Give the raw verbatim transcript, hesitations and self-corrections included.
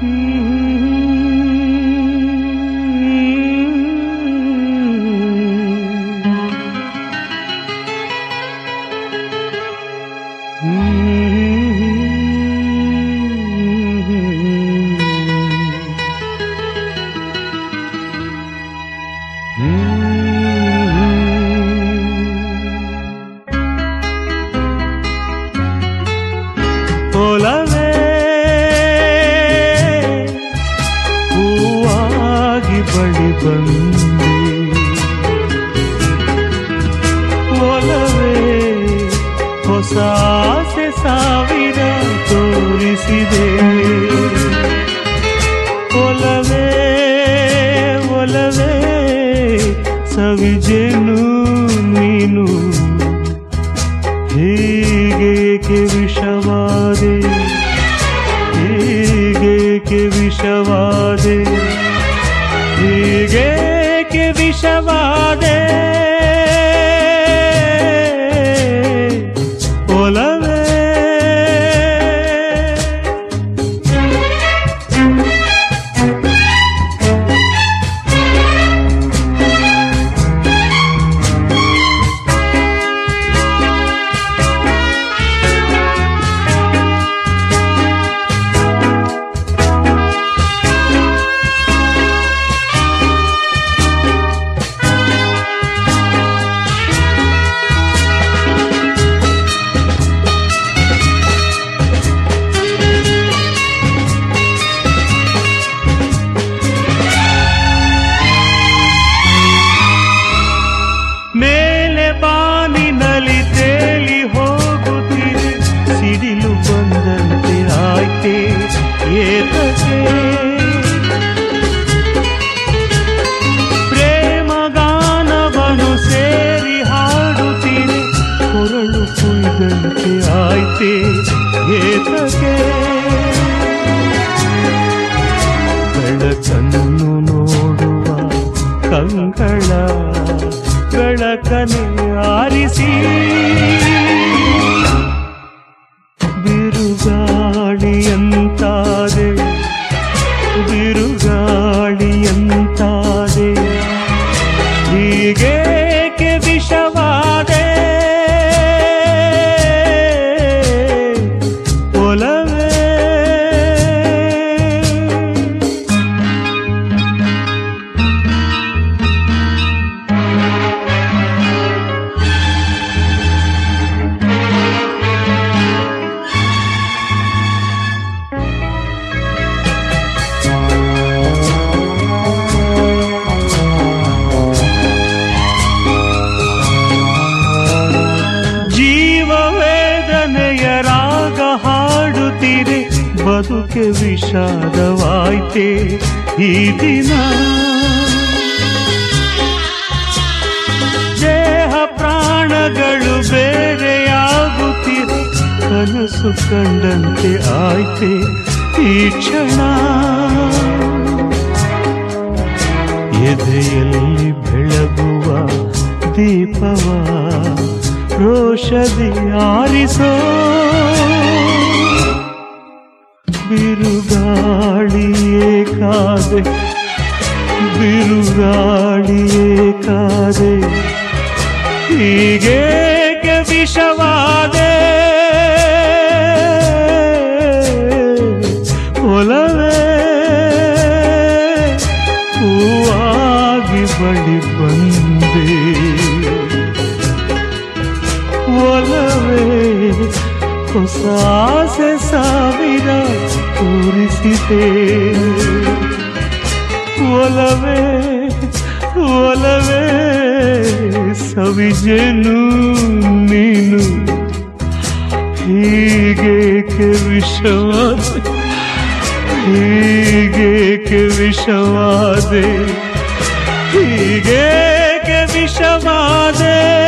ಒಲವೇ ಹೂವಾಗಿ ಬಳಿ ಬಂದೆ, ಒಲವೇ ಹೊಸ ಆಸೆ ಸಾವಿರ ತೋರಿಸಿದೆ, ಒಲವೇ ಒಲವೇ ಸವಿಜೇನು ನೀನು ಹೀಗೇಕೆ ವಿಷವಾದೆ, ಹೀಗೇಕೆ ವಿಷವಾದೆ, ಹೀಗೇಕೆ ವಿಷವಾದೆ ಒಲವೇ. ಮೇಲೆ ಬಾನಿನಲ್ಲಿ ತೇಲಿ ಹೋಗುತ್ತಿದೆ, ಸಿಡಿಲು ಬಂದಂತೆ ಆಯ್ತೆ ಏತಕ್ಕೆ, ಪ್ರೇಮ ಗಾನವನ್ನು ಸೇರಿ ಹಾಡುತ್ತಿದೆ, ಕೊರಳು ಕುಯ್ದಂತೆ ಆಯ್ತೆ ಏತಕ್ಕೆ, ಬೆಳಕನ್ನು ನೋಡುವ ಕಂಗಳ ಬೆಳಕನೆ ಆರಿಸಿ, ಬಿರುಗಾಳಿಯಂತಾದೆ ಬಿರುಗಾಳಿಯಂತಾದೆ ಹೀಗೇಕೆ ವಿಷವಾದೆ ಒಲವೇ. ಜೀವವೇದನೆಯ ರಾಗ ಹಾಡುತ್ತಿದೆ, ಬದುಕೆ ವಿಷಾದವಾಯ್ತೆ ಈ ದಿನ, ದೇಹ ಪ್ರಾಣಗಳು ಬೇರೆಯಾಗುತ್ತಿದೆ, ಕನಸು ಕಂಡಂತೆ ಆಯ್ತೆ ಈ ಕ್ಷಣ, ಎದೆಯಲ್ಲಿ ಬೆಳಗುವ ದೀಪವ ರೋಷದಿ ಆರಿಸೋ, ಬಿರುಗಾಳಿಯೇ ಕಾದೆ ಬಿರುಗಾಳಿಯೇ ಕಾದೆ ಹೀಗೇಕೆ ವಿಷವಾದೆ ಒಲವೇ. ಹೂವಾಗಿ ಬಳಿ ಬಂದೆ, ಒಲವೇ ಹೊಸ ಆಸೆ ಸಾವಿರ ತೋರಿಸಿದೆ, ಒಲವೇ ಒಲವೇ ಸವಿಜೇನು ನೀನು ಹೀಗೇಕೆ ವಿಷವಾದೆ, ಹೀಗೇಕೆ ವಿಷವಾದೆ, ಹೀಗೇಕೆ ವಿಷವಾದೆ.